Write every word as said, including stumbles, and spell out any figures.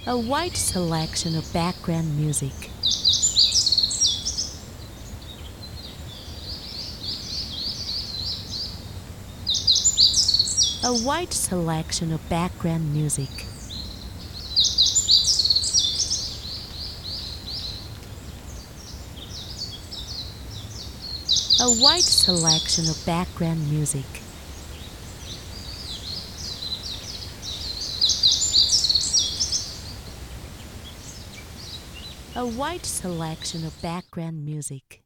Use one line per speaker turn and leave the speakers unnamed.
A wide selection of background music. A wide selection of background music. A wide selection of background music. A wide selection of background music.